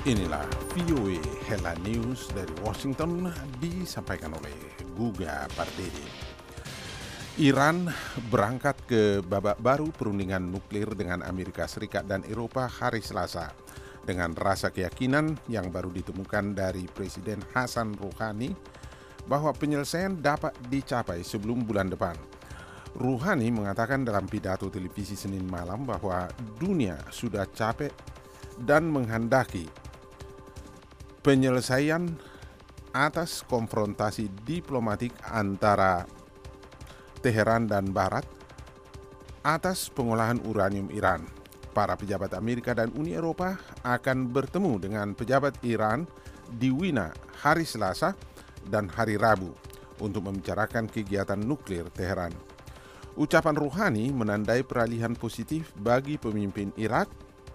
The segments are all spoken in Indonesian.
Inilah VOA Headline News dari Washington disampaikan oleh Guga Pardede. Iran berangkat ke babak baru perundingan nuklir dengan Amerika Serikat dan Eropa hari Selasa dengan rasa keyakinan yang baru ditemukan dari Presiden Hassan Rouhani bahwa penyelesaian dapat dicapai sebelum bulan depan. Rouhani mengatakan dalam pidato televisi Senin malam bahwa dunia sudah capek dan menghendaki penyelesaian atas konfrontasi diplomatik antara Teheran dan Barat atas pengolahan uranium Iran. Para pejabat Amerika dan Uni Eropa akan bertemu dengan pejabat Iran di Wina hari Selasa dan hari Rabu untuk membicarakan kegiatan nuklir Teheran. Ucapan Rouhani menandai peralihan positif bagi pemimpin Iran,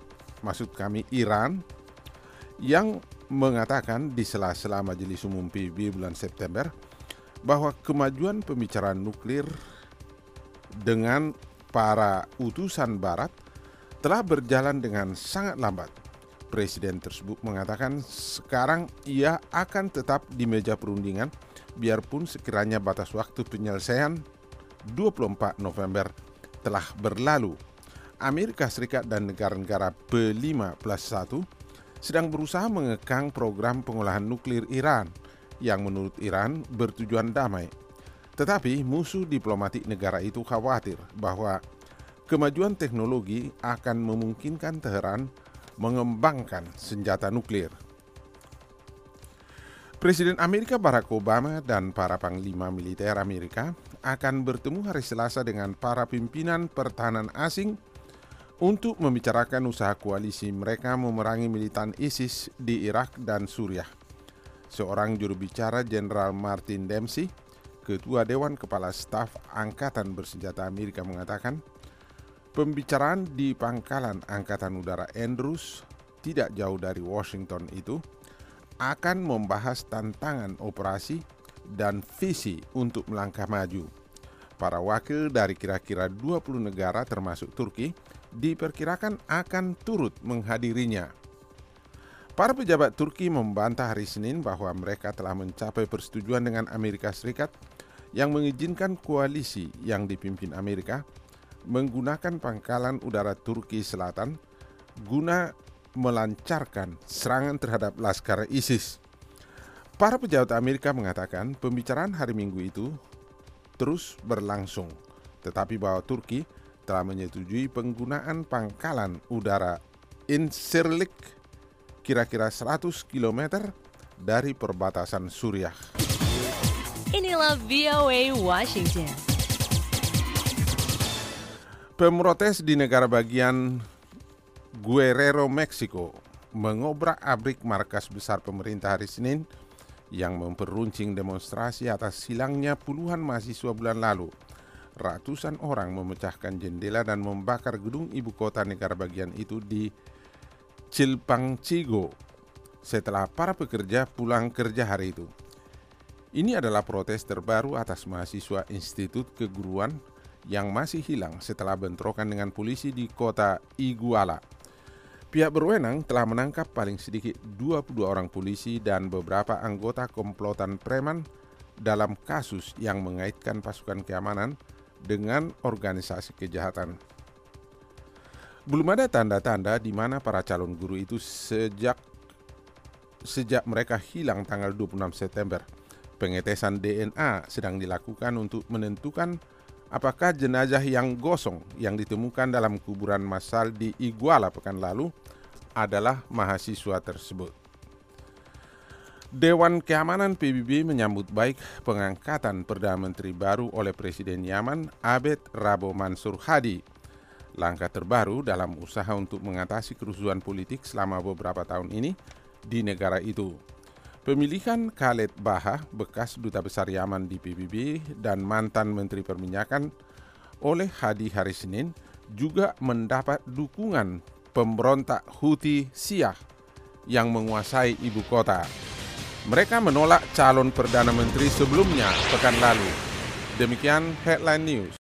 yang mengatakan di sela-sela Majelis Umum PBB bulan September bahwa kemajuan pembicaraan nuklir dengan para utusan Barat telah berjalan dengan sangat lambat. Presiden tersebut mengatakan sekarang ia akan tetap di meja perundingan biarpun sekiranya batas waktu penyelesaian 24 November telah berlalu. Amerika Serikat dan negara-negara P5+1 sedang berusaha mengekang program pengolahan nuklir Iran yang menurut Iran bertujuan damai. Tetapi musuh diplomatik negara itu khawatir bahwa kemajuan teknologi akan memungkinkan Teheran mengembangkan senjata nuklir. Presiden Amerika Barack Obama dan para panglima militer Amerika akan bertemu hari Selasa dengan para pimpinan pertahanan asing untuk membicarakan usaha koalisi mereka memerangi militan ISIS di Irak dan Suriah. Seorang juru bicara Jenderal Martin Dempsey, Ketua Dewan Kepala Staf Angkatan Bersenjata Amerika mengatakan, pembicaraan di pangkalan Angkatan Udara Andrews, tidak jauh dari Washington itu, akan membahas tantangan operasi dan visi untuk melangkah maju. Para wakil dari kira-kira 20 negara termasuk Turki diperkirakan akan turut menghadirinya. Para pejabat Turki membantah hari Senin bahwa mereka telah mencapai persetujuan dengan Amerika Serikat yang mengizinkan koalisi yang dipimpin Amerika menggunakan pangkalan udara Turki Selatan guna melancarkan serangan terhadap laskar ISIS. Para pejabat Amerika mengatakan pembicaraan hari Minggu itu terus berlangsung, tetapi bahwa Turki telah menyetujui penggunaan pangkalan udara Incirlik kira-kira 100 km dari perbatasan Suriah. Inilah VOA Washington. Pemrotes di negara bagian Guerrero, Meksiko mengobrak-abrik markas besar pemerintah hari Senin yang memperuncing demonstrasi atas hilangnya puluhan mahasiswa bulan lalu. Ratusan orang memecahkan jendela dan membakar gedung ibu kota negara bagian itu di Chilpancingo setelah para pekerja pulang kerja hari itu. Ini adalah protes terbaru atas mahasiswa Institut Keguruan yang masih hilang setelah bentrokan dengan polisi di kota Iguala. Pihak berwenang telah menangkap paling sedikit 22 orang polisi dan beberapa anggota komplotan preman dalam kasus yang mengaitkan pasukan keamanan dengan organisasi kejahatan. Belum ada tanda-tanda di mana para calon guru itu sejak mereka hilang tanggal 26 September. Pengetesan DNA sedang dilakukan untuk menentukan apakah jenazah yang gosong yang ditemukan dalam kuburan massal di Iguala pekan lalu adalah mahasiswa tersebut. Dewan Keamanan PBB menyambut baik pengangkatan Perdana Menteri baru oleh Presiden Yaman Abed Rabo Mansur Hadi. Langkah terbaru dalam usaha untuk mengatasi kerusuhan politik selama beberapa tahun ini di negara itu. Pemilihan Khaled Baha, bekas Duta Besar Yaman di PBB dan mantan Menteri Perminyakan oleh Hadi hari Senin juga mendapat dukungan pemberontak Houthi Syiah yang menguasai ibu kota. Mereka menolak calon Perdana Menteri sebelumnya pekan lalu. Demikian Headline News.